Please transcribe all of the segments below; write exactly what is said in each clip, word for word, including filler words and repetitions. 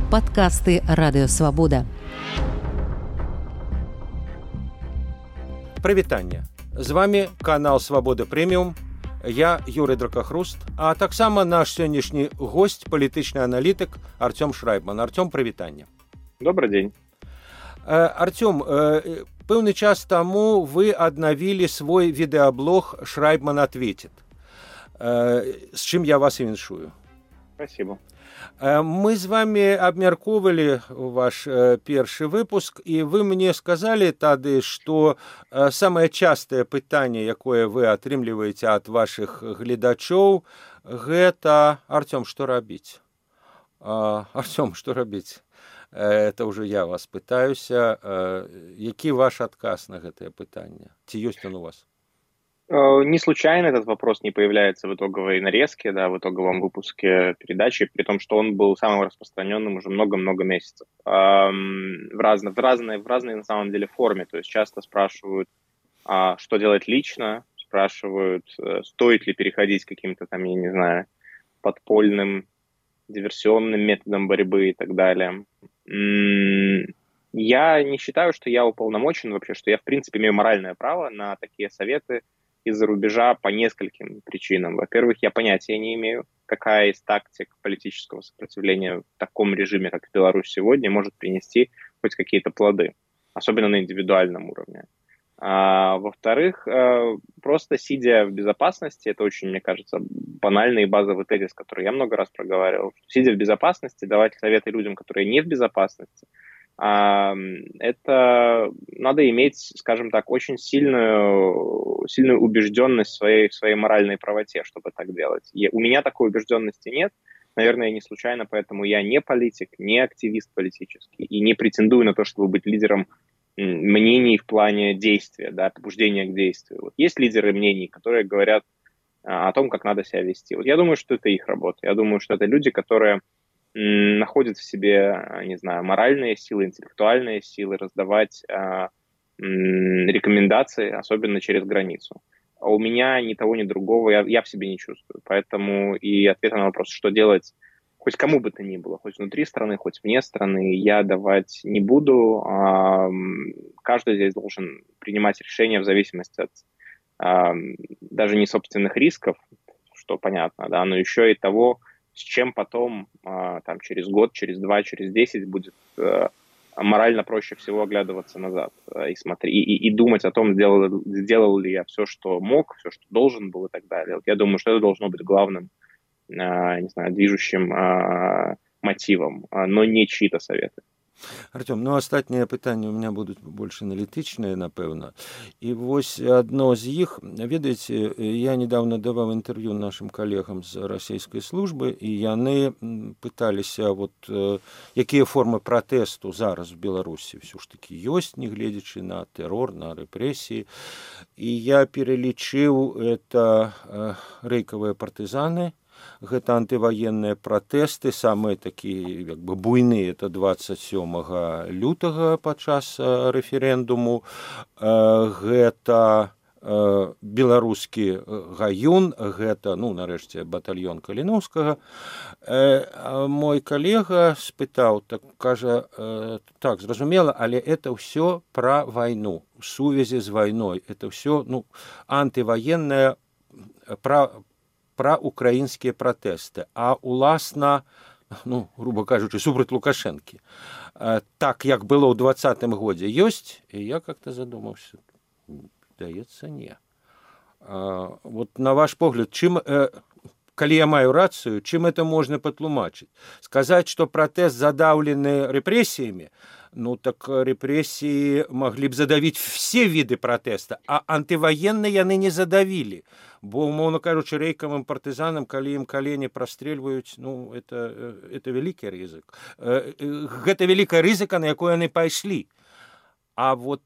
Падкасты Радыёвабода. Прывітанне. З вами канал Свабода Прэміум. Я Юрый Дракахруст, а таксама наш сённяшні гость, палітычны аналітык Артём Шрайбман. Артём, прывітанне. Добрый день. Артём, пэўны час таму вы аднавілі свой відэаблог «Шрайбман ответит», с чым я вас і віншую. Спасибо. Мы з вами абмяркоўвалі ваш першы выпуск, і вы мне сказалі тады, што самае частае пытанне, якое вы атрымліваеце ад вашых гледачоў, гэта «Артём, што рабіць?» Артём, што рабіць? Это ўжо я вас пытаюся. Які ваш адказ на гэтае пытанне? Ці ёсць он у вас? Не случайно этот вопрос не появляется в итоговой нарезке, да, в итоговом выпуске передачи, при том, что он был самым распространенным уже много-много месяцев. В разной, в разной, в разной на самом деле форме. То есть часто спрашивают, что делать лично, спрашивают, стоит ли переходить к каким-то там, я не знаю, подпольным, диверсионным методам борьбы и так далее. Я не считаю, что я уполномочен вообще, что я в принципе имею моральное право на такие советы из-за рубежа по нескольким причинам. Во-первых, я понятия не имею, какая из тактик политического сопротивления в таком режиме, как в Беларуси сегодня, может принести хоть какие-то плоды, особенно на индивидуальном уровне. А, во-вторых, просто сидя в безопасности, это очень, мне кажется, банальный и базовый тезис, который я много раз проговаривал, сидя в безопасности, давать советы людям, которые не в безопасности, это надо иметь, скажем так, очень сильную, сильную убежденность в своей, в своей моральной правоте, чтобы так делать. И у меня такой убежденности нет. Наверное, не случайно, поэтому я не политик, не активист политический и не претендую на то, чтобы быть лидером мнений в плане действия, да, побуждения к действию. Вот есть лидеры мнений, которые говорят о том, как надо себя вести. Вот я думаю, что это их работа. Я думаю, что это люди, которые находят в себе, не знаю, моральные силы, интеллектуальные силы раздавать э, рекомендации, особенно через границу. А у меня ни того, ни другого я, я в себе не чувствую. Поэтому и ответ на вопрос, что делать хоть кому бы то ни было, хоть внутри страны, хоть вне страны, я давать не буду. А, каждый здесь должен принимать решения в зависимости от а, даже не собственных рисков, что понятно, да, но еще и того, с чем потом, там, через год, через два, через десять будет морально проще всего оглядываться назад и, смотри, и, и думать о том, сделал, сделал ли я все, что мог, все, что должен был и так далее. Вот я думаю, что это должно быть главным, не знаю, движущим мотивом, но не чьи-то советы. Артём, ну астатнія пытанні ў меня будуць больш аналітычныя, напэўна. І вось адно з іх, ведаеце, я недавно даваў інтэрв'ю нашим калегам з расійскай службы, і яны пыталіся, вот, якія формы пратэсту зараз в Беларусі ўсё ж такі ёсць, нягледзячы на тэрор, на рэпрэсіі. І я пералічыў, это рэйкавыя партызаны, гэта антываенныя пратэсты, самыя такія, як бы, буйныя, это дваццаць сёмага лютага падчас рэферэндуму, гэта беларускі гаюн, гэта, ну, нарэшце, батальён Каліноўскага. Мой калега спытаў, так, кажа, так, зразумела, але это ўсё пра вайну, у сувязі з вайной, это ўсё, ну, антываенная, пра пра украінскія пратэсты, а уласна, ну, грубо кажучы, супраць Лукашэнкі. Так, як было ў двадцатым годзе, ёсць, і я как-то задумаўся, здаецца, не. Вот на ваш погляд, чым, калі я маю рацыю, чым это можна патлумачыць? Сказаць, што пратэст задаўлены рэпрэсіямі, ну, так рэпрэсіі маглі б задавіць все віды пратэста, а антываенныя яны не задавілі. Бо, умоўна кажучы, рэйкавым партызанам, калі ім калені прастрэльваюць, ну, это, это вялікі рызык. Гэта вялікая рызыка, на якую яны пайшлі. А вот,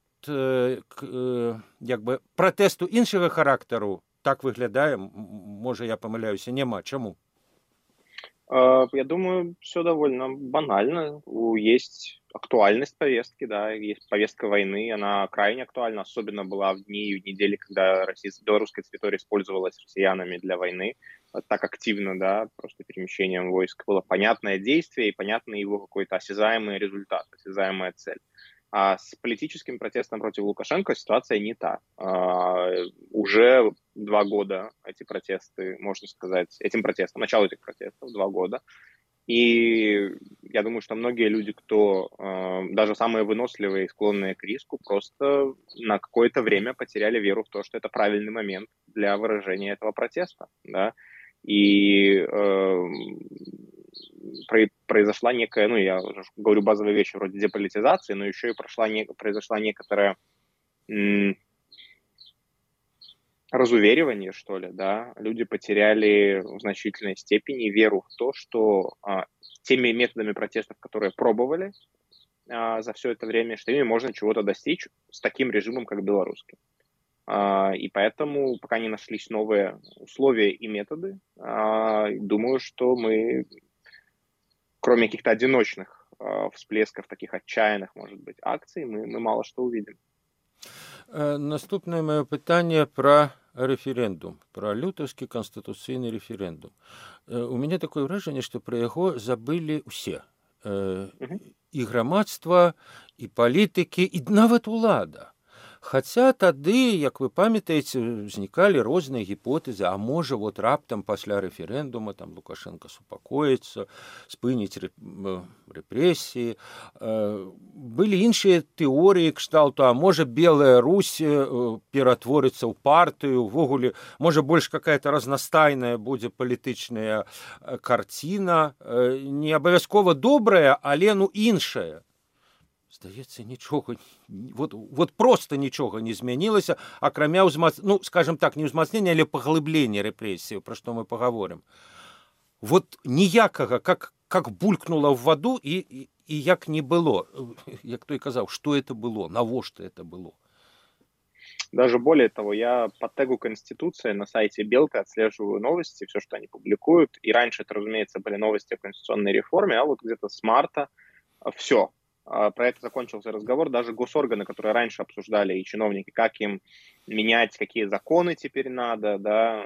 як бы, пратэсту іншага характару, так выглядае, можа, я памыляюся, няма. Чаму? А, Я думаю, все довольно банально. У- Есть актуальность повестки, да, есть повестка войны, она крайне актуальна, особенно была в дни и в недели, когда российс- белорусская территория использовалась россиянами для войны э, так активно, да, просто перемещением войск. Было понятное действие и понятный его какой-то осязаемый результат, осязаемая цель. А с политическим протестом против Лукашенко ситуация не та. А, Уже два года эти протесты, можно сказать, этим протестом, начало этих протестов, два года. И я думаю, что многие люди, кто э, даже самые выносливые и склонные к риску, просто на какое-то время потеряли веру в то, что это правильный момент для выражения этого протеста. Да? И э, про- произошла некая, ну, я уже говорю базовые вещи вроде деполитизации, но еще и прошла не, произошла некоторая м, разуверивание, что ли, да, люди потеряли в значительной степени веру в то, что а, теми методами протестов, которые пробовали а, за все это время, что ими можно чего-то достичь с таким режимом, как белорусский. А, и поэтому, пока не нашлись новые условия и методы, а, думаю, что мы, кроме каких-то одиночных а, всплесков, таких отчаянных, может быть, акций, мы, мы мало что увидим. Э, Наступнае маё пытанне пра рэферэндум, пра лютаўскі канстытуцыйны рэферэндум. Э, У мяне такое ўражанне, што пра яго забылі ўсе. Э, Мгм. І грамадства, і палітыкі, і нават улада. Хаця тады, як вы памятаеце, узнікалі розныя гіпотэзы, а можа вот раптам пасля рэферэндума там Лукашенко супакоіцца, спыніць рэп- м, рэпрэсіі. Э, Былі іншыя тэорыі кшталту, а можа белая Русь э, ператворыцца ў партыю, увогуле можа больш какая-то разнастайная будзе палітычная э, карціна, э, не абавязкова добрая, але ну іншая. Здаецца, нічога не- вот, вот просто нічога не змянілася, акрамя ўзмац... ну, скажем так, не ўзмацнення, але паглыблення рэпрэсіяў, пра што мы пагаворым. Вот ніякага, как, как булькнула в ваду і, і, і як не было. Як той казаў, што это было, навошта это было. Даже более того, я по тегу Конституции на сайте Белты отслеживаю новости, все, что они публикуют. И раньше это, разумеется, были новости о конституционной реформе, а вот где-то с марта все. Про это закончился разговор. Даже госорганы, которые раньше обсуждали, и чиновники, как им менять, какие законы теперь надо, да,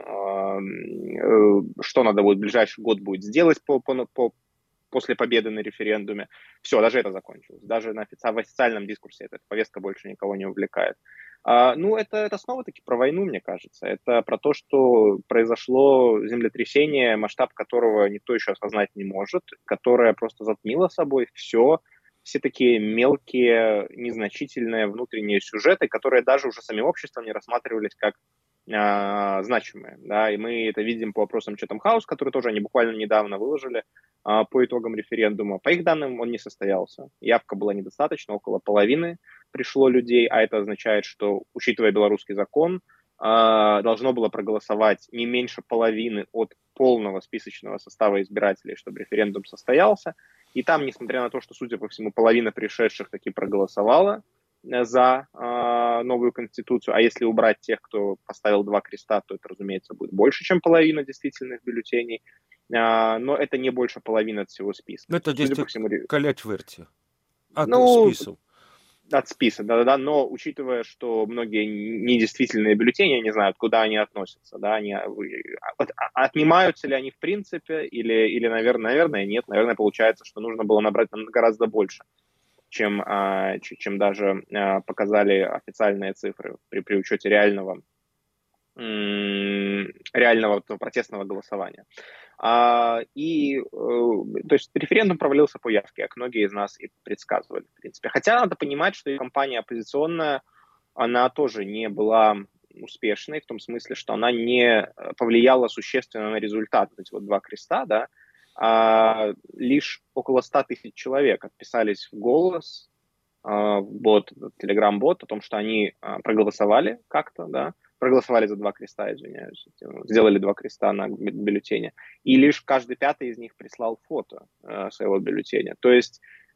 э, что надо будет в ближайший год будет сделать по, по, по после победы на референдуме. Все, даже это закончилось. Даже на офици... в официальном дискурсе эта повестка больше никого не увлекает. А, ну, это, это снова-таки про войну, мне кажется. Это про то, что произошло землетрясение, масштаб которого никто еще осознать не может, которое просто затмило собой все, все такие мелкие, незначительные внутренние сюжеты, которые даже уже самим обществом не рассматривались как а, значимые. Да? И мы это видим по вопросам Chatham House, которые тоже они буквально недавно выложили а, по итогам референдума. По их данным, он не состоялся. Явка была недостаточно, около половины пришло людей, а это означает, что, учитывая белорусский закон, а, должно было проголосовать не меньше половины от полного списочного состава избирателей, чтобы референдум состоялся. И там, несмотря на то, что, судя по всему, половина пришедших таки проголосовала за э, новую конституцию, а если убрать тех, кто поставил два креста, то это, разумеется, будет больше, чем половина действительных бюллетеней, э, но это не больше половины от всего списка. Это Судя десять по всему, каля чвэрці ад ну, спісу. от списка, да-да-да, но учитывая, что многие недействительные бюллетени, не знаю, куда они относятся, да, они от, отнимаются ли они в принципе, или, или наверное, наверное, нет, наверное, получается, что нужно было набрать гораздо больше, чем, чем даже показали официальные цифры при, при учете реального, реального протестного голосования. А, и, то есть, референдум провалился по явке, как многие из нас и предсказывали, в принципе. Хотя надо понимать, что и кампания оппозиционная, она тоже не была успешной, в том смысле, что она не повлияла существенно на результат. Эти вот два креста, да, а лишь около ста тысяч человек отписались в «Голос», в бот, телеграм-бот, о том, что они проголосовали как-то, да, проголосовали за два креста, извиняюсь, сделали два креста на бюллетене, и лишь каждый пятый из них прислал фото э, своего бюллетеня. То есть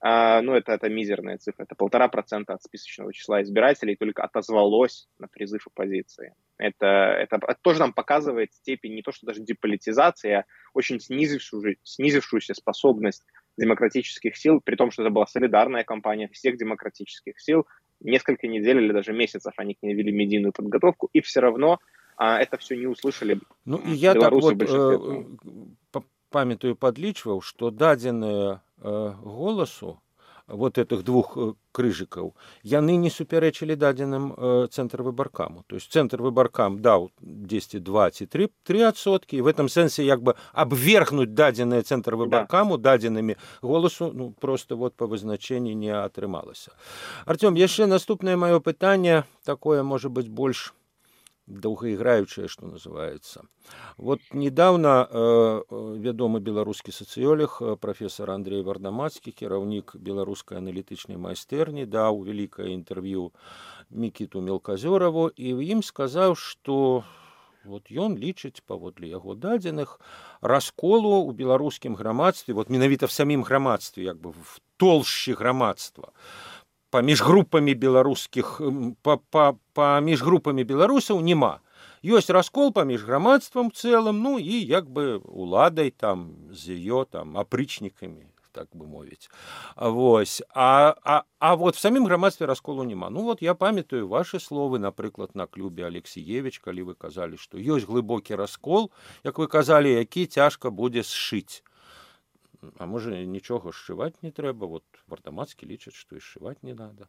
А, ну, это, это мизерная цифра, это полтора процента от списочного числа избирателей только отозвалось на призыв оппозиции. Это, это, это тоже нам показывает степень не то что даже деполитизации, а очень снизившую, снизившуюся способность демократических сил, при том, что это была солидарная кампания всех демократических сил. Несколько недель или даже месяцев они к ней вели медийную подготовку, и все равно а, это все не услышали ну, і я беларусы так в большинстве. вот, памятаю, подлічваў, што дадзеныя голосу вот этих двух крыжиков, яны не супярэчылі дадзеным центр выбаркаму. То есть центр выбаркам даў десять два ці три адсоткі, і в этом сэнсе як бы абвергнуць дадзеныя центр выбаркаму да. дадзенымі голосу, ну, просто вот по вызначэнні не атрымалася. Артём, яшчэ наступнае маё пытанне, такое, можа быць, больш доўгаіграючае, што называецца. Вот недавно э, вядомы беларускі сацыёлог, прафесор Андрей Вардамацкі, кіраўнік беларускай аналітычнай майстэрні, даў вялікае інтэрв'ю Мікіту Мелказёраву, і ў ім сказаў, што вот ён лічыць, паводле яго дадзеных, расколу ў беларускім грамадстве, вот менавіта в самім грамадстве, як бы в толшчы грамадства, паміж групамі беларускіх, паміж групамі беларусаў няма. Ёсць раскол паміж грамадствам цэлым, ну і як бы уладай там з ее там апрычнікамі, так бы мовіць. Вось. А, а, а вот в самім грамадстве расколу няма. Ну вот я памятаю ваши словы, напрыклад, на клубе Алексеевич, калі вы казалі, што ёсць глыбокі раскол, як вы казалі, які цяжка будзе сшыць. А може нічого сшивати не треба? Вот Вардамацкий лічить, что и сшивать не надо.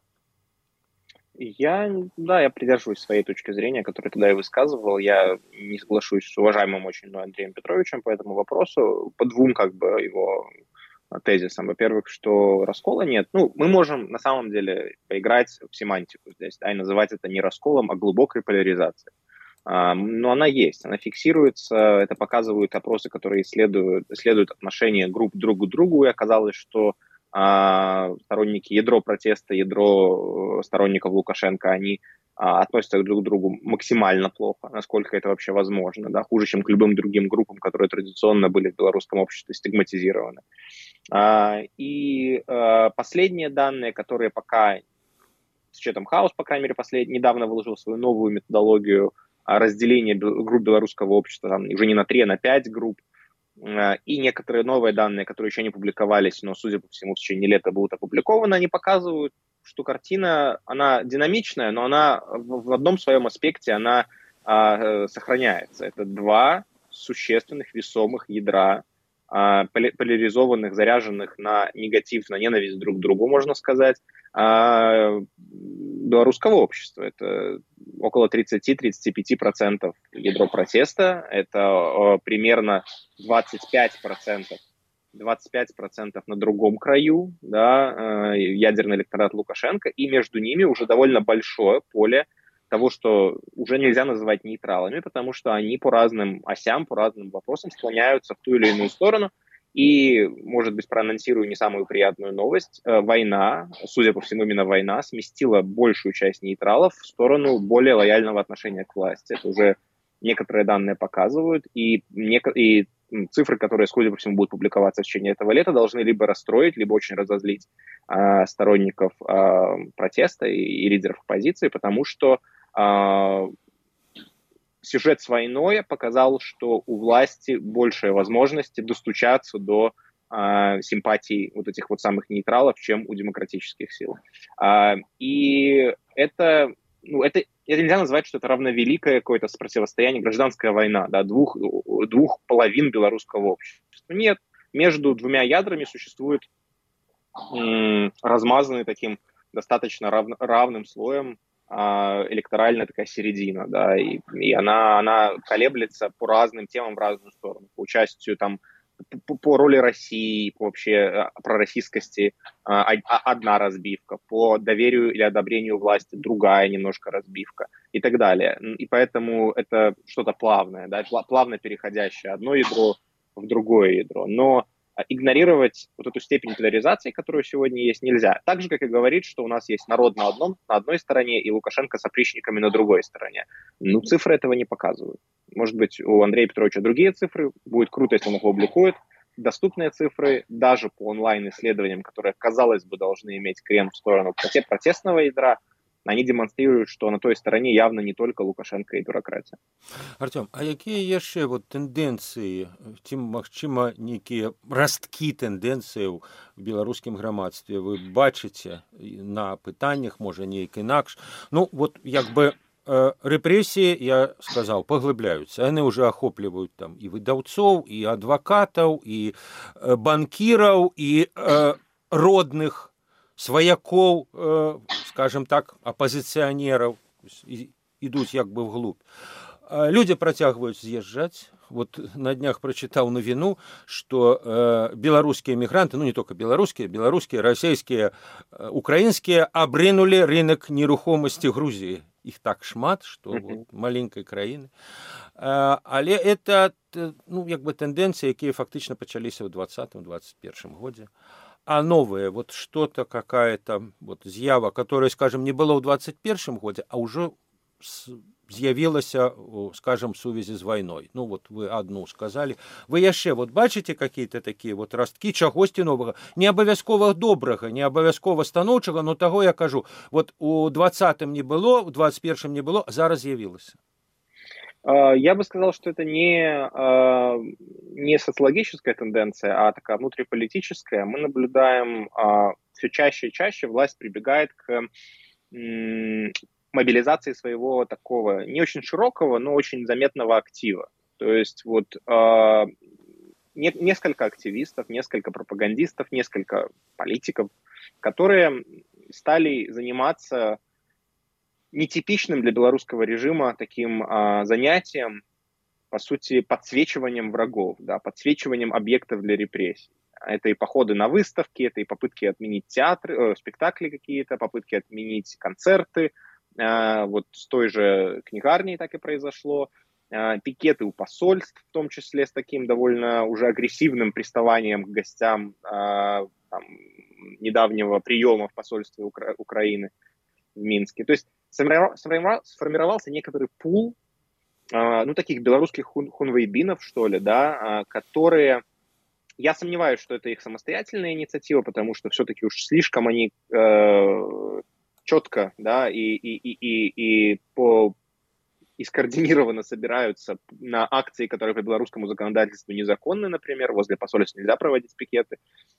Я, да, я придерживаюсь своей точки зрения, которую тогда я высказывал. Я не соглашусь с уважаемым очень Андреем Петровичем по этому вопросу, по двум как бы его тезисам. Во-первых, что раскола нет. Ну, мы можем на самом деле поиграть в семантику здесь, да, и называть это не расколом, а глубокой поляризацией. Но она есть, она фиксируется, это показывают опросы, которые исследуют, исследуют отношения групп друг к другу, и оказалось, что а, сторонники ядро протеста, ядро сторонников Лукашенко, они а, относятся друг к другу максимально плохо, насколько это вообще возможно, да, хуже, чем к любым другим группам, которые традиционно были в белорусском обществе стигматизированы. А, и а, последние данные, которые пока, с учетом хаос, по крайней мере, послед... недавно выложил свою новую методологию разделение групп белорусского общества, там, уже не на три, а на пять групп, и некоторые новые данные, которые еще не публиковались, но, судя по всему, в течение лета будут опубликованы, они показывают, что картина, она динамичная, но она в одном своем аспекте, она а, сохраняется. Это два существенных, весомых ядра, а, поляризованных, заряженных на негатив, на ненависть друг к другу, можно сказать, а, белорусского общества. Это около тридцать-тридцать пять процентов ядро протеста, это э, примерно двадцать пять процентов, двадцать пять процентов на другом краю, да, э, ядерный электорат Лукашенко, и между ними уже довольно большое поле того, что уже нельзя называть нейтралами, потому что они по разным осям, по разным вопросам склоняются в ту или иную сторону. И, может быть, проанонсирую не самую приятную новость. Война, судя по всему, именно война сместила большую часть нейтралов в сторону более лояльного отношения к власти. Это уже некоторые данные показывают. И, нек- и цифры, которые, судя по всему, будут публиковаться в течение этого лета, должны либо расстроить, либо очень разозлить э, сторонников э, протеста и, и лидеров оппозиции, потому что э, сюжет с войной показал, что у власти большие возможности достучаться до э, симпатий вот этих вот самых нейтралов, чем у демократических сил. А, и это, ну, это, это нельзя назвать, что это равновеликое какое-то противостояние, гражданская война, да, двух, двух половин белорусского общества. Нет, между двумя ядрами существует м, размазанный таким достаточно рав, равным слоем электоральная такая середина, да, и, и она, она колеблется по разным темам в разную сторону, по участию там, по, по роли России, по вообще пророссийскости одна разбивка, по доверию или одобрению власти другая немножко разбивка и так далее. И поэтому это что-то плавное, да, плавно переходящее одно ядро в другое ядро. Но игнорировать вот эту степень поляризации, которая сегодня есть, нельзя. Так же, как и говорить, что у нас есть народ на, одном, на одной стороне и Лукашенко с опричниками на другой стороне. Ну, цифры этого не показывают. Может быть, у Андрея Петровича другие цифры. Будет круто, если он их опубликует. доступные цифры, даже по онлайн-исследованиям, которые, казалось бы, должны иметь крен в сторону протестного ядра, они демонстрируют, что на той стороне явно не только Лукашенко и бюрократия. Артём, а якія яшчэ вот тэндэнцыі, ці магчыма нейкія расткі тэндэнцыі ў беларускім грамадстве вы бачыце на пытаннях, можа неяк інакш? Ну вот як бы рэпрэсіі, я сказаў, паглыбляюцца, яны ўжо ахопліваюць там і выдаўцоў, і адвакатаў, і банкіраў, і э, родных сваякоў, э, скажем так, апозіцыянераў, ідуць як бы вглубь. Люди працягваюць з'язджаць. Вот на днях прочитал новину, что э, белорусские мигранты, ну не только белорусские, белорусские, российские, э, украинские, обрынули рынок нерухомости Грузии. Их так шмат, что вот, маленькой краины. Э, але это, ну, як бы тенденции, якія фактично пачаліся ў двадцатым двадцать первым годзе. А новое, вот что-то, какая-то вот з'ява, которая, скажем, не было ў двадцать первым годзе, а уже з'явілася, скажем, в сувязі з вайной. Ну, вот вы одну сказали. Вы яшчэ вот бачыце какие-то такие вот расткі чагосьці новага? Не абавязкова добрага, не абавязкова станоўчага, но таго я кажу, вот у двадцатым не было, у двадцать первым не было, а зараз з'явілася. Я бы сказал, что это не, не социологическая тенденция, а такая внутриполитическая. Мы наблюдаем все чаще и чаще власть прибегает к мобилизации своего такого не очень широкого, но очень заметного актива. То есть вот э, не, несколько активистов, несколько пропагандистов, несколько политиков, которые стали заниматься нетипичным для белорусского режима таким э, занятием, по сути, подсвечиванием врагов, да, подсвечиванием объектов для репрессий. Это и походы на выставки, это и попытки отменить театры, э, спектакли какие-то, попытки отменить концерты. Вот с той же книгарней так и произошло. Пикеты у посольств, в том числе с таким довольно уже агрессивным приставанием к гостям там, недавнего приема в посольстве Укра- Украины в Минске. То есть сформировался некоторый пул, ну, таких белорусских хун- хунвейбинов, что ли, да, которые... Я сомневаюсь, что это их самостоятельная инициатива, потому что все-таки уж слишком они... Э- четко, да, и, и, и, и, и, по, и скоординированно собираются на акции, которые по белорусскому законодательству незаконны, например, возле посольств нельзя проводить пикеты,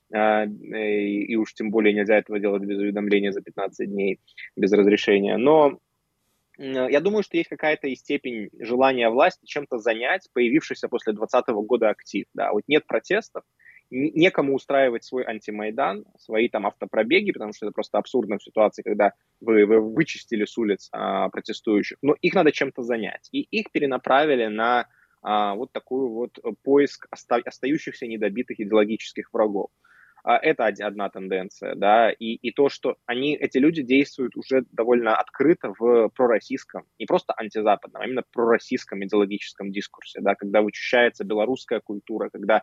и, и уж тем более нельзя этого делать без уведомления за пятнадцать дней, без разрешения. Но я думаю, что есть какая-то и степень желания власти чем-то занять, появившийся после двадцатого года актив. Да. Вот нет протестов, некому устраивать свой антимайдан, свои там автопробеги, потому что это просто абсурдно в ситуации, когда вы, вы вычистили с улиц а, протестующих. Но их надо чем-то занять. И их перенаправили на а, вот такой вот поиск оста- остающихся недобитых идеологических врагов. А, это одна тенденция, да, и, и то, что они, эти люди действуют уже довольно открыто в пророссийском, не просто антизападном, а именно пророссийском идеологическом дискурсе, да, когда вычищается белорусская культура, когда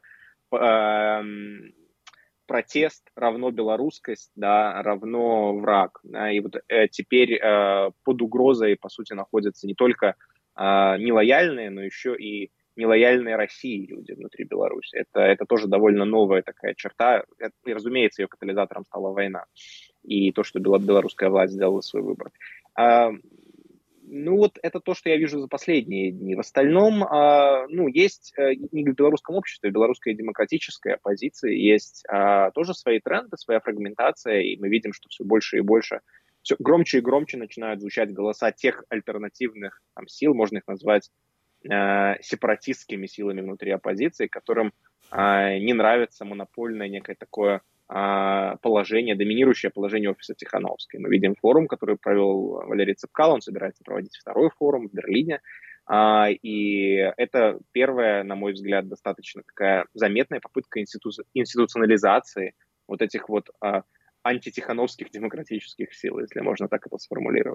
протест равно белорусскость, да, равно враг. Да, и вот э, теперь э, под угрозой, по сути, находятся не только э, нелояльные, но еще и нелояльные России люди внутри Беларуси. Это, это тоже довольно новая такая черта. И, разумеется, ее катализатором стала война. И то, что белорусская власть сделала свой выбор. А, Ну вот это то, что я вижу за последние дни. В остальном, э, ну, есть э, не в белорусском обществе, в белорусской демократической оппозиции есть э, тоже свои тренды, своя фрагментация, и мы видим, что все больше и больше, все громче и громче начинают звучать голоса тех альтернативных там, сил, можно их назвать э, сепаратистскими силами внутри оппозиции, которым э, не нравится монопольное некое такое положение, доминирующее положение офиса Тихановской. Мы видим форум, который провел Валерий Цепкало, он собирается проводить второй форум в Берлине, и это первая, на мой взгляд, достаточно такая заметная попытка институ- институционализации вот этих вот антитихановских демократических сил, если можно так это сформулировать.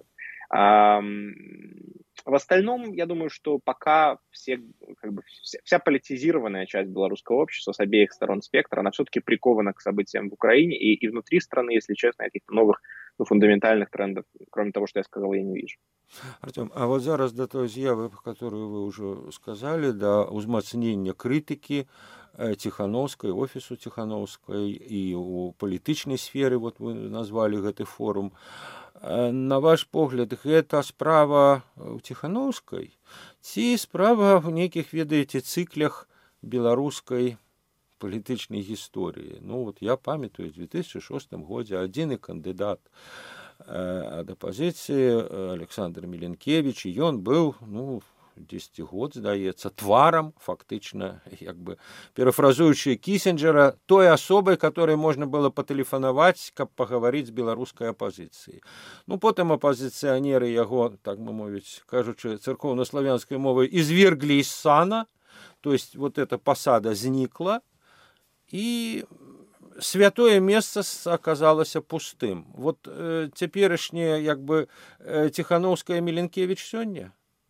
В остальном, я думаю, что пока все, как бы, вся, вся политизированная часть белорусского общества с обеих сторон спектра, она все-таки прикована к событиям в Украине, и, и внутри страны, если честно, каких-то новых, ну, фундаментальных трендов, кроме того, что я сказал, я не вижу. Артем, а вот зараз до той з'яви, которую вы уже сказали, до узмацнення критики Ціханаўскай, офісу Ціханаўскай і ў палітычнай сферы, вот вы назвалі гэты форум. На ваш погляд, гэта справа ў Ціханаўскай ці справа ў нейкіх, ведаеце, цыклях беларускай палітычнай гісторыі? Ну, вот я памятаю, у две тысячи шостым годзе адзіны кандыдат ад апазіцыі Александр Міленкевіч, і ён быў, ну, дзесяць год, здаецца, тварам, фактычна, як бы, перафразуючы Кісінджера, той асобай, которой можна было патэлефанаваць, каб пагаварыць з беларускай апазіцыяй. Ну, потым апазіцыянеры яго, так бы мовіць, кажучы царкоўна-славянскай мовай, изверглі из сана, то есть вот эта посада знікла, і святое месца аказалася пустым. Вот э, цяперашняе, як бы, э, Ціханаўская, Міленкевіч сёння?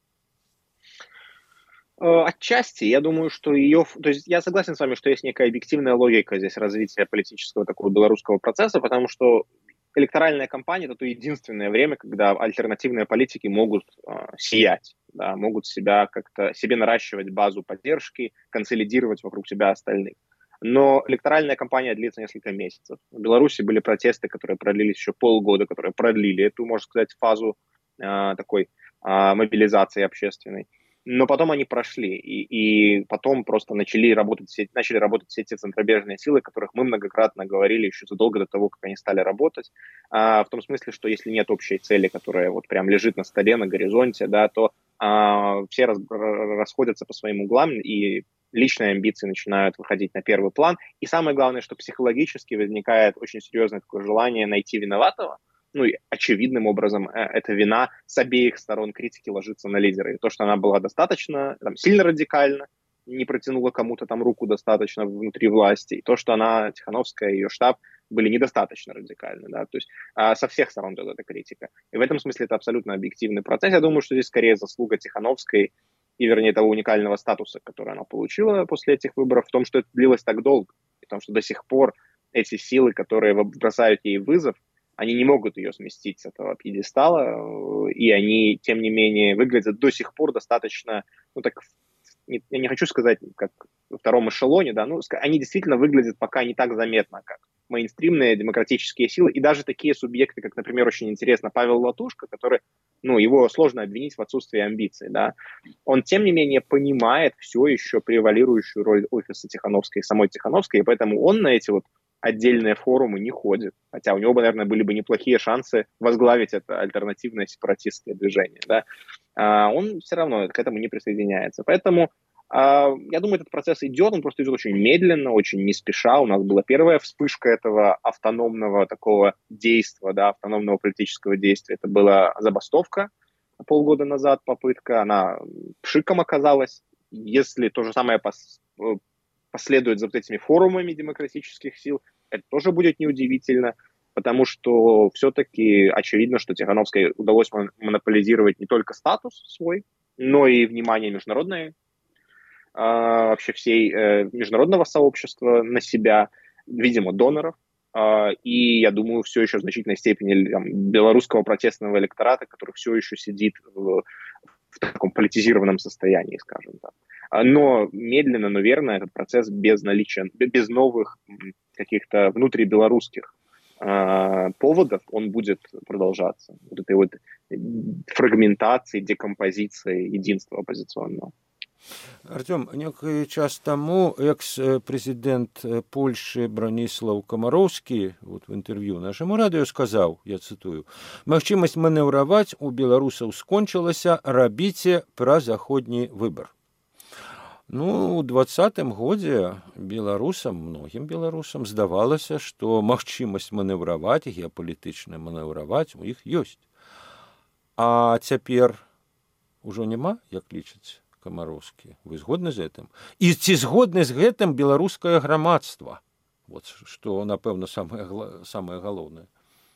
Отчасти, я думаю, что ее... То есть я согласен с вами, что есть некая объективная логика здесь развития политического такого белорусского процесса, потому что электоральная кампания — это то единственное время, когда альтернативные политики могут э, сиять, да, могут себя как-то, себе наращивать базу поддержки, консолидировать вокруг себя остальных. Но электоральная кампания длится несколько месяцев. В Беларуси были протесты, которые продлились еще полгода, которые продлили эту, можно сказать, фазу э, такой э, мобилизации общественной. Но потом они прошли, и, и потом просто начали работать, все, начали работать все те центробежные силы, о которых мы многократно говорили еще задолго до того, как они стали работать. А, в том смысле, что если нет общей цели, которая вот прям лежит на столе, на горизонте, да, то а, все раз, расходятся по своим углам, и личные амбиции начинают выходить на первый план. И самое главное, что психологически возникает очень серьезное такое желание найти виноватого. Ну и очевидным образом эта вина с обеих сторон критики ложится на лидера. И то, что она была достаточно, там, сильно радикальна, не протянула кому-то там руку достаточно внутри власти, и то, что она, Тихановская и ее штаб, были недостаточно радикальны. Да? То есть а, со всех сторон идет эта критика. И в этом смысле это абсолютно объективный процесс. Я думаю, что здесь скорее заслуга Тихановской и, вернее, того уникального статуса, который она получила после этих выборов, в том, что это длилось так долго, и в том, что до сих пор эти силы, которые бросают ей вызов, они не могут ее сместить с этого пьедестала, и они, тем не менее, выглядят до сих пор достаточно, ну так, не, я не хочу сказать, как во втором эшелоне, да, ну, они действительно выглядят пока не так заметно, как мейнстримные демократические силы, и даже такие субъекты, как, например, очень интересно, Павел Латушко, который, ну, его сложно обвинить в отсутствии амбиций, да, он, тем не менее, понимает все еще превалирующую роль офиса Тихановской, самой Тихановской, и поэтому он на эти вот отдельные форумы не ходит, хотя у него, наверное, были бы неплохие шансы возглавить это альтернативное сепаратистское движение, да, а он все равно к этому не присоединяется. Поэтому а, я думаю, этот процесс идет, он просто идет очень медленно, очень не спеша. У нас была первая вспышка этого автономного такого действия, да, автономного политического действия. Это была забастовка полгода назад, попытка, она пшиком оказалась. Если то же самое пос последует за вот этими форумами демократических сил, это тоже будет неудивительно, потому что все-таки очевидно, что Тихановской удалось монополизировать не только статус свой, но и внимание международное, а, вообще всей э, международного сообщества на себя, видимо, доноров, а, и, я думаю, все еще в значительной степени там, белорусского протестного электората, который все еще сидит в, в таком политизированном состоянии, скажем так. Но медленно, но верно этот процесс без наличия, без новых каких-то внутрибелорусских э, поводов, он будет продолжаться. Вот этой вот фрагментации, декомпозиции единства оппозиционного. Артем, некий час тому экс-президент Польши Браніслав Камароўскі вот в интервью нашему радио сказал, я цитую, «Магчымасць манеўраваць у беларусаў скончылася, рабіце пра заходні выбор». Ну, у двадцатым годзе беларусам, многім беларусам здавалася, што магчымасць манеўраваць, геапалітычна манеўраваць у іх ёсць. А цяпер ужо няма, як лічыць Камароўскі. Вы згодны з гэтым? І ці згодны з гэтым беларускае грамадства? Вот што, напэўна, самае, самае галоўнае.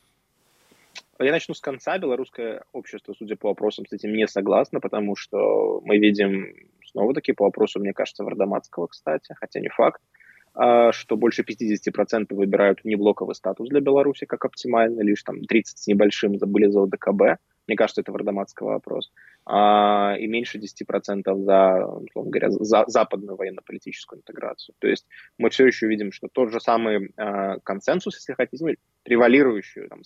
Я начну с конца. Белорусское общество, судя по вопросам, с этим не согласно, потому что мы видим, снова-таки по вопросу, мне кажется, Вардамадского, кстати, хотя не факт, что больше пятьдесят процентов выбирают внеблоковый статус для Беларуси как оптимально, лишь там тридцать с небольшим забыли за ОДКБ. Мне кажется, это вардаматского вопрос. А, и меньше десяти процентов за, условно говоря, за западную военно-политическую интеграцию. То есть мы все еще видим, что тот же самый а, консенсус, если хотите, ну, превалирующий там,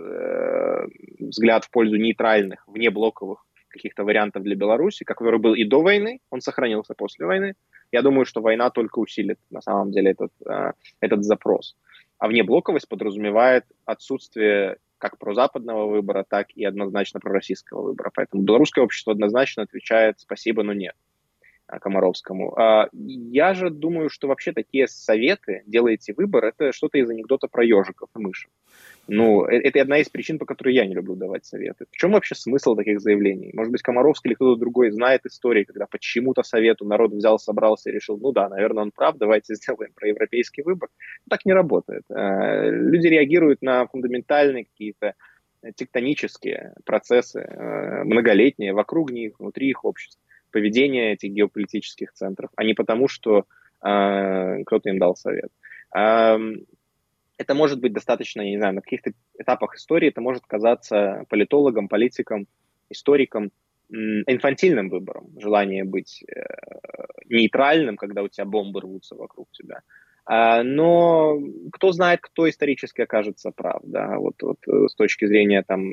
э, взгляд в пользу нейтральных, внеблоковых каких-то вариантов для Беларуси, который был и до войны, он сохранился после войны. Я думаю, что война только усилит на самом деле этот, э, этот запрос. А внеблоковость подразумевает отсутствие как прозападного выбора, так и однозначно пророссийского выбора. Поэтому белорусское общество однозначно отвечает «спасибо, но нет» Комаровскому. Я же думаю, что вообще такие советы, делаете выбор, это что-то из анекдота про ежиков и мышек. Ну, это одна из причин, по которой я не люблю давать советы. В чем вообще смысл таких заявлений? Может быть, Комаровский или кто-то другой знает истории, когда почему-то совету народ взял, собрался и решил, ну да, наверное, он прав, давайте сделаем проевропейский выбор. Так не работает. Люди реагируют на фундаментальные какие-то тектонические процессы, многолетние, вокруг них, внутри их обществ, поведение этих геополитических центров, а не потому, что э, кто-то им дал совет. Э, это может быть достаточно, я не знаю, на каких-то этапах истории это может казаться политологам, политикам, историкам э, инфантильным выбором, желание быть э, нейтральным, когда у тебя бомбы рвутся вокруг тебя. Э, но кто знает, кто исторически окажется прав, да, вот, вот с точки зрения там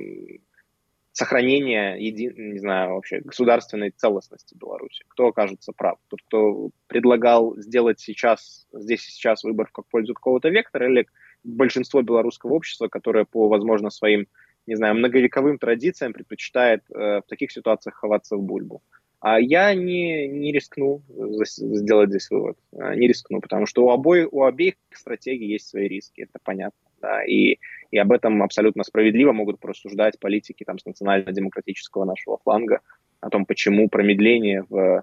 сохранения, еди... не знаю, вообще государственной целостности Беларуси. Кто окажется прав? Тот, кто предлагал сделать сейчас, здесь и сейчас выбор в пользу какого-то вектора, или большинство белорусского общества, которое по, возможно, своим, не знаю, многовековым традициям предпочитает э, в таких ситуациях ховаться в бульбу. А я не, не рискну сделать здесь вывод. Не рискну, потому что у, обоих, у обеих стратегий есть свои риски, это понятно. Да, и, и об этом абсолютно справедливо могут прорассуждать политики там, с национально-демократического нашего фланга, о том, почему промедление в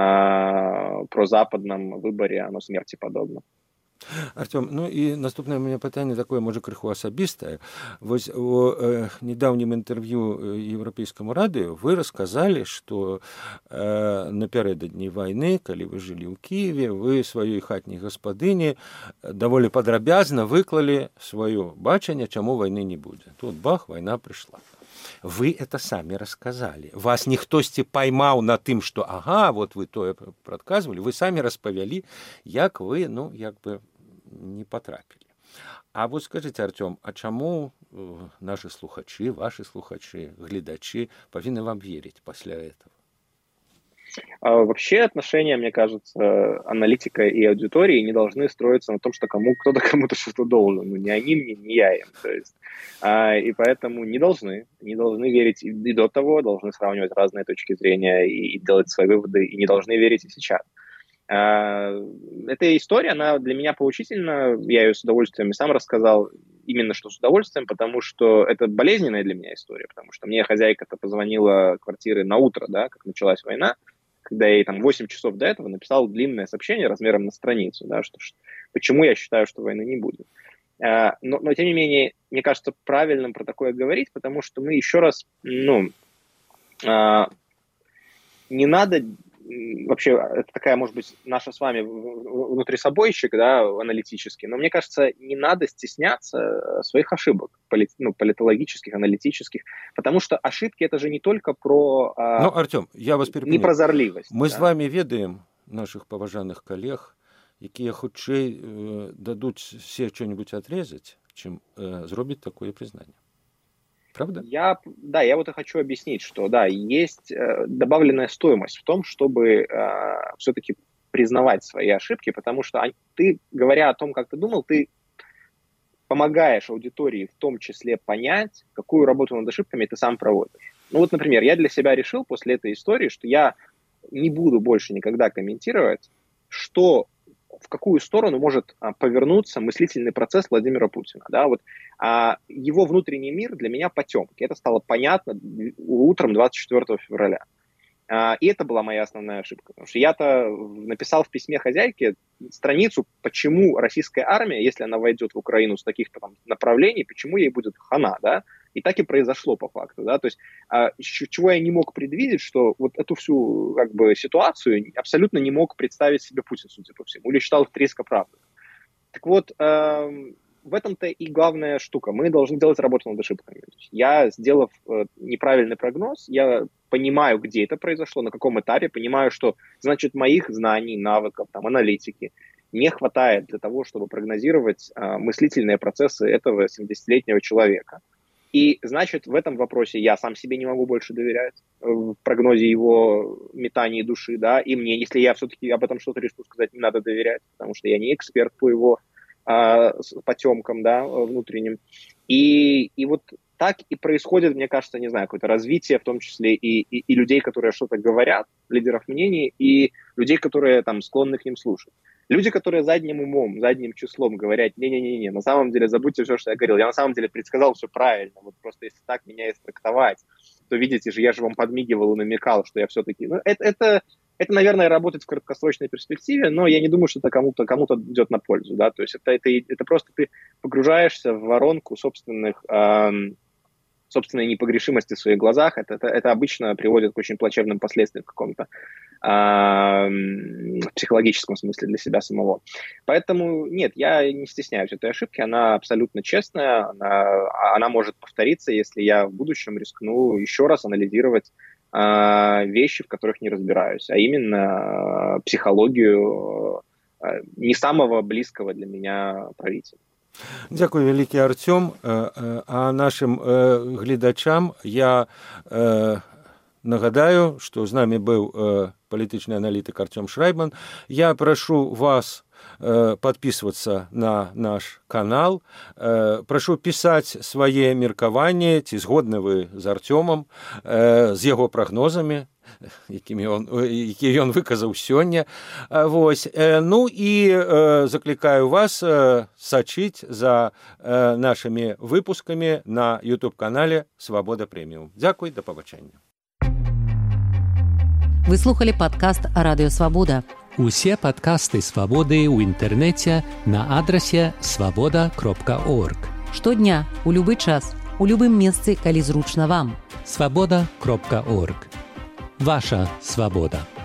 э, прозападном выборе, оно смерти подобно. Артём, ну і наступне у мяне пытанне такое, можа, крыху асабістае. Вось у э, недаўнім інтэрв'ю еўрапейскаму радыё вы расказалі, што э, напярэдадні вайны, калі вы жылі ў Кіеве, вы сваёй хатняй гаспадыні даволі падрабязна выклалі сваё бачанне, чаму вайны не будзе. Тут бах, вайна прыйшла. Вы это самі расказалі. Вас не хтосьці паймаў на тым, што ага, вот вы тое прадказвалі, вы самі распавялі, як вы, ну, як бы не потрапілі. А вот скажите, Артём, а чаму наши слухачы, ваши слухачы, глядачы павінны вам верить после этого? А вообще отношения, мне кажется, аналитика и аудитории не должны строиться на том, что кому, кто-то кому-то что-то должен. Ну, не они мне, не я им. То есть, а, и поэтому не должны, не должны верить и, и до того, должны сравнивать разные точки зрения и, и делать свои выводы, и не должны верить и сейчас. А, эта история, она для меня поучительна, я ее с удовольствием и сам рассказал, именно что с удовольствием, потому что это болезненная для меня история, потому что мне хозяйка-то позвонила квартиры на утро, да, как началась война, когда я ей там восемь часов до этого написал длинное сообщение размером на страницу, да, что, что, почему я считаю, что войны не будет. А, но, но, тем не менее, мне кажется правильным про такое говорить, потому что мы еще раз, ну, а, не надо... Вообще, это такая, может быть, наша с вами внутрисобойщик, да, аналитический, но мне кажется, не надо стесняться своих ошибок, полит, ну, политологических, аналитических, потому что ошибки это же не только про ну, Артём, я вас перепиняю. Непрозорлівасць. Мы да? с вами ведаем наших поважаных коллег, якія хутчэй э, дадуць все что-нибудь отрезать, чем э, зробіць такое признание. Правда? Я, да, я вот и хочу объяснить, что да, есть э, добавленная стоимость в том, чтобы э, все-таки признавать свои ошибки, потому что ты, говоря о том, как ты думал, ты помогаешь аудитории в том числе понять, какую работу над ошибками ты сам проводишь. Ну вот, например, я для себя решил после этой истории, что я не буду больше никогда комментировать, что в какую сторону может а, повернуться мыслительный процесс Владимира Путина. Да? Вот, а, его внутренний мир для меня потемки. Это стало понятно утром двадцать четвёртого февраля. А, и это была моя основная ошибка. Потому что я-то написал в письме хозяйке страницу, почему российская армия, если она войдет в Украину с таких там направлений, почему ей будет хана, да? И так и произошло по факту, да, то есть а, чего я не мог предвидеть, что вот эту всю как бы ситуацию абсолютно не мог представить себе Путин, судя по всему, или считал их треско правдой. Так вот, э, в этом-то и главная штука. Мы должны делать работу над ошибками. Я, сделав э, неправильный прогноз, я понимаю, где это произошло, на каком этапе, понимаю, что, значит, моих знаний, навыков, там, аналитики не хватает для того, чтобы прогнозировать э, мыслительные процессы этого семидесятилетнего человека. И, значит, в этом вопросе я сам себе не могу больше доверять, в прогнозе его метаний души, да, и мне, если я все-таки об этом что-то решу сказать, не надо доверять, потому что я не эксперт по его а, потемкам, да, внутренним. И, и вот так и происходит, мне кажется, не знаю, какое-то развитие, в том числе и, и, и людей, которые что-то говорят, лидеров мнений, и людей, которые там склонны к ним слушать. Люди, которые задним умом, задним числом говорят, не-не-не, на самом деле забудьте все, что я говорил, я на самом деле предсказал все правильно, вот просто если так меня и трактовать, то видите же, я же вам подмигивал и намекал, что я все-таки... Ну, это, это, это, наверное, работает в краткосрочной перспективе, но я не думаю, что это кому-то, кому-то идет на пользу, да, то есть это, это, это просто ты погружаешься в воронку собственных... Эм, собственной непогрешимости в своих глазах, это, это, это обычно приводит к очень плачевным последствиям в каком-то э, психологическом смысле для себя самого. Поэтому нет, я не стесняюсь этой ошибки, она абсолютно честная, она, она может повториться, если я в будущем рискну еще раз анализировать э, вещи, в которых не разбираюсь, а именно э, психологию э, не самого близкого для меня правителя. Дзякуй вялікі, Артём. А нашим гледачам я нагадаю, што з намі быў палітычны аналітык Артём Шрайбман. Я прашу вас подписываться на наш канал, прашу пісаць свае меркаванні, ці згодны вы з Артёмам, з яго прагнозамі, якімі ён, які ён выказаў сёння. Вось. Ну і заклікаю вас сачыць за нашымі выпускамі на YouTube-канале «Свабода Прэміум». Дзякуй, да пабачэння. Вы слухали падкаст «Радыё Свабода». Усе падкасты «Свабоды» ў інтэрнэце на адрасе свабода кропка орг. Штодня, у любы час, у любым месцы, калі зручна вам. свабода кропка орг. Ваша свабода.